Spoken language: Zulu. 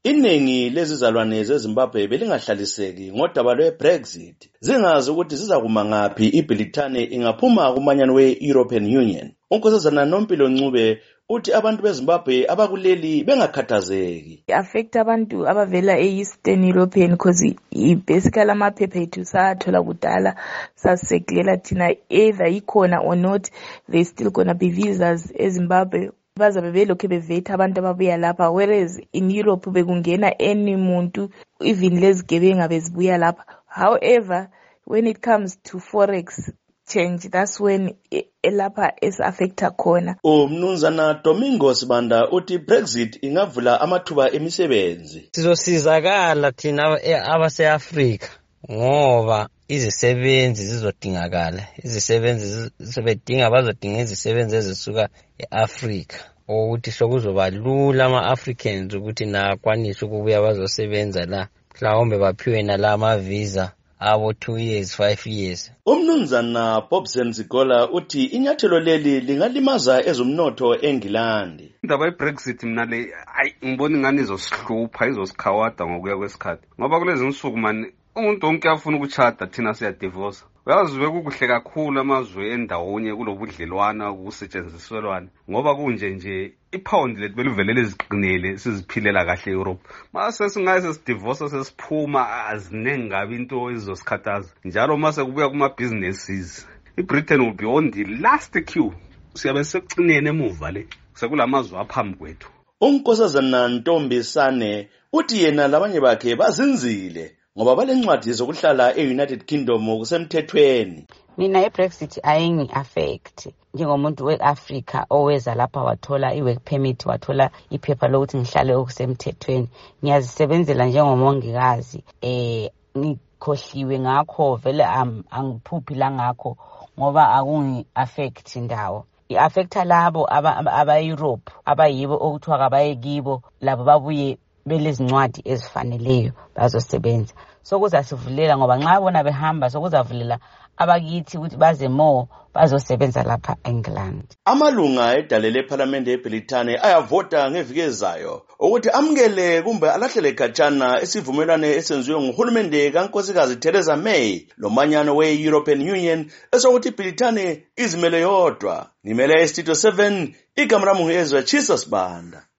Iningi lezizalwane zeZimbabwe belingahlaliseki ngodaba lwe-Brexit, zingazi ukuthi zizakuma ngaphi iBrithani ingaphuma kumanyano we-European Union. Unkosazana Nompilo Ncube uthi abantu beZimbabwe abakuleli bengakhathazeki. Affect abantu abavela e-Eastern European because basically amaphepha ethu sathola kudala saseklela thina either ikhona or not, there's still gonna be visas eZimbabwe. Bazabe belokhe bevetha abantu ababuya lapha, whereas in Europe bekungena any muntu, even lezigebenga bezibuya lapha. However, when it comes to forex change, that's when lapha es-affecta khona. Umnumzana Domingos Banda uthi Brexit ingavula amathuba emisebenzi. Sizosizakala thina abase-Afrika ngoba izisebenzi zizodingakala. Izisebenzi bazodinga izisebenzi ezisuka e-Afrika. Ukuthi sokuzoba lula ama-Africans ukuthi nakwanise ukubuya bazosebenza la. Mhlawumbe baphiwe nala ama-visa abo 2 years 5 years. Umnumzana Bobsen Zigola uthi inyathelo leli lingalimaza ezomnotho eNgilandi. Indaba ye-Brexit mina le ngibona ingani izosihlupha, izosikhawada ngokuya kwesikhathi. Ngoba kulezi insuku mani umuntu wonke afuna ukuchata, thina siyadivorce. Uyazi bekukuhle kakhulu amazwe endawonye kulobudlelwana kusetshenziswelwana ngoba kunje ipound lethu belivelele iziqinele siziphilela kahle eEurope. Mase singaze sidivorce sesiphuma azinengi ngabi into ezizosikhathaza. Njalo mase kubuya kuma businesses, iBritain will be on the last queue. Siyabe sekucinene emuva le sekulamazwe aphambi kwethu. Unkosazana Ntombisane uthi yena labanye bakhe bazinzile ngoba balencwadi zokuhlala e-United Kingdom kusemthethweni. Mina iBrexit ayingi-affect njengomuntu we-Africa oweza lapha wathola i-work permit, wathola iphepha lokuthi ngihlale okusemthethweni. Ngiyazisebenzela njengomongikazi, ngikhohliwe ngakho vele angiphuphi la ngakho ngoba akungi-affect ndawo. I-affecta labo aba-Europe abayibo okuthiwa kabaye kibo, labo babuye belezincwadi ezifaneleyo bazosebenza. Sokuzasivulela ngoba nxa bona behamba sokuzavulela abakithi ukuthi baze more bazosebenza lapha eNgilandi. Amalunga edale leParliament eBrithani ayavota ngeviki ezayo ukuthi amukele kumbe alahlele khatshana isivumelwano esenziwe nguhulumende kaNkosikazi Theresa May lomanyano we-European Union esokuthi iBrithani izimele yodwa. Ngimele eStudio 7 igama lami nguEzra Jesus Banda.